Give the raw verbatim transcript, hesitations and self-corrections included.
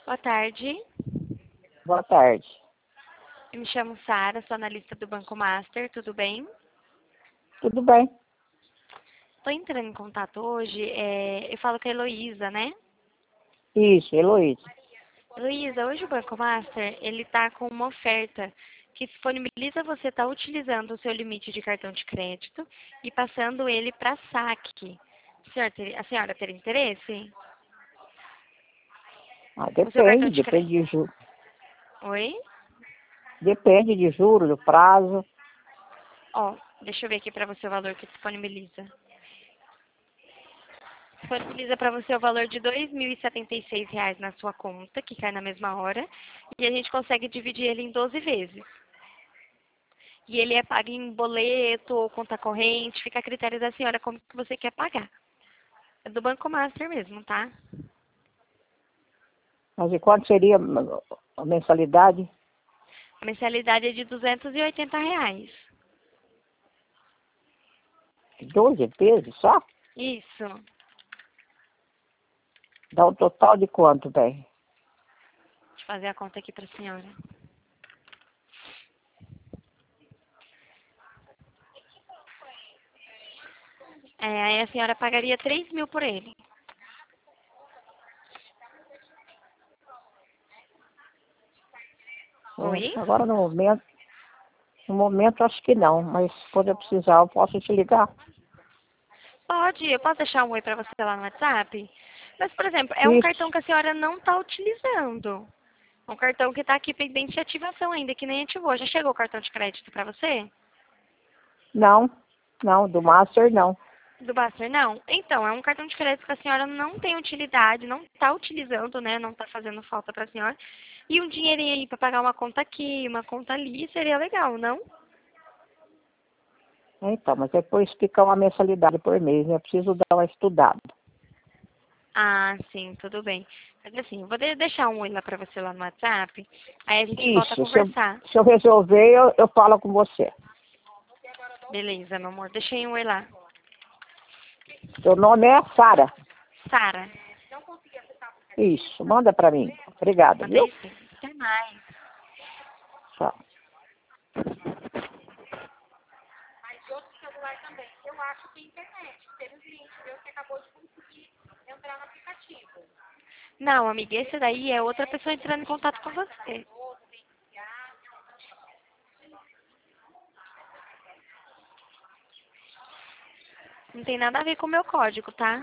Boa tarde, Boa tarde. eu me chamo Sara, sou analista do Banco Master, tudo bem? Tudo bem? Estou entrando em contato hoje, é, eu falo com a Heloísa, né? Isso, Heloísa. Heloísa, hoje o Banco Master, ele está com uma oferta que disponibiliza você estar utilizando o seu limite de cartão de crédito e passando ele para saque. A senhora, ter- a senhora ter interesse? Ah, O seu cartão depende, de depende crédito. de juros. Oi? Depende de juros, do prazo. Ó, deixa eu ver aqui para você o valor que disponibiliza. Disponibiliza para você o valor de dois mil e setenta e seis reais na sua conta, que cai na mesma hora, e a gente consegue dividir ele em doze vezes. E ele é pago em boleto ou conta corrente, fica a critério da senhora como que você quer pagar. É do Banco Master mesmo, tá? Mas e quanto seria a mensalidade? A mensalidade é de duzentos e oitenta reais. doze vezes só? Isso. Dá um total de quanto, bem? Deixa eu fazer a conta aqui para a senhora. É, aí a senhora pagaria três mil por ele. Oi? Agora no momento, no momento acho que não, mas quando eu precisar eu posso te ligar. Pode, eu posso deixar um oi para você lá no WhatsApp? Mas, por exemplo, é um cartão Isso. que a senhora não está utilizando. Um cartão que está aqui pendente de ativação ainda, que nem ativou. Já chegou o cartão de crédito para você? Não, não, do Master não. Do Baster, não? Então, é um cartão de crédito que a senhora não tem utilidade, não está utilizando, né? Não está fazendo falta para a senhora. E um dinheirinho aí para pagar uma conta aqui, uma conta ali, seria legal, não? Então, mas depois fica uma mensalidade por mês, né? Eu preciso dar uma estudada. Ah, sim, tudo bem. Mas assim, eu vou de- deixar um oi lá para você lá no WhatsApp, aí a gente volta a Isso, se eu, conversar. se eu resolver, eu, eu falo com você. Beleza, meu amor. Deixei um oi lá. Seu nome é Sara. Sara, Isso, manda pra mim. Obrigada, viu? mandei sim. Até mais. Tchau. Não, amiga, esse daí é outra pessoa entrando em contato com você. Não tem nada a ver com o meu código, tá?